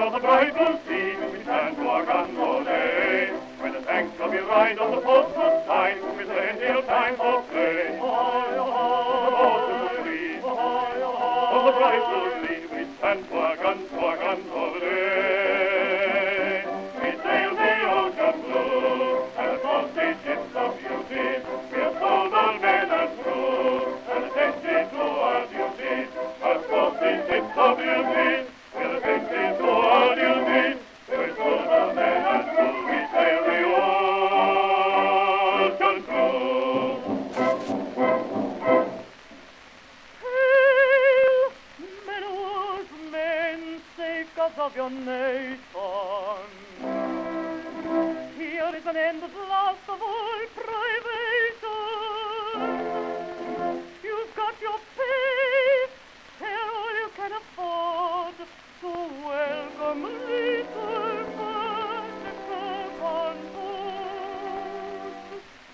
of the bright blue sea, we stand to our guns all day. When the tanks shall be right on the postman's sign, with plenty of time for play. The boat is free, on the bright blue sea, we stand to our guns all day. We sail the ocean blue, and the frosty ships of beauty. We have sold our men and true, and attentive to our duty. Our frosty ships of beauty, we are attentive to our duty. We're sold our men and true, we sail the ocean blue. Hail, men wars, men, safeguards of your nation. Here is an end at last of all privation. You've got your pay, they're all you can afford to welcome little Buttercup on board.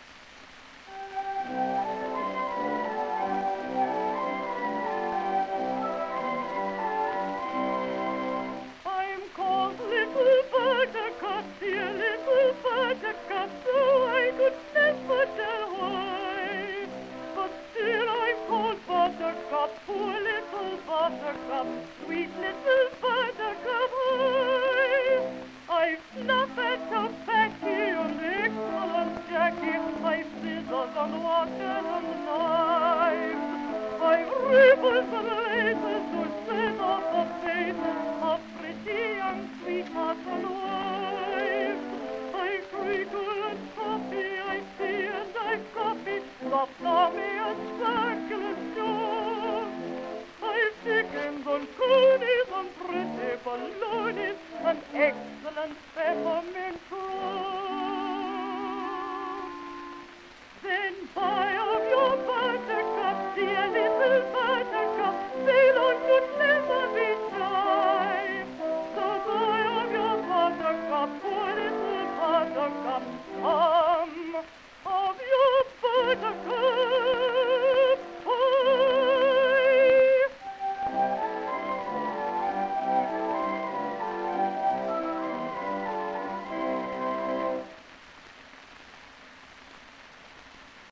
I'm called Little Buttercup, dear Little Buttercup, though I could never tell why. But still I'm called Buttercup, poor Little Buttercup, sweet Little Buttercup. I snuff at tobacco and excellent Jackie, my scissors and watches and knives. I've ribbons and laces to set off the faces of pretty young sweethearts and wives. I treacle and coffee, I tea and I coffee, soft army and circular shows. I've chickens and conies and pretty balloonies and excellent peppermint rolls.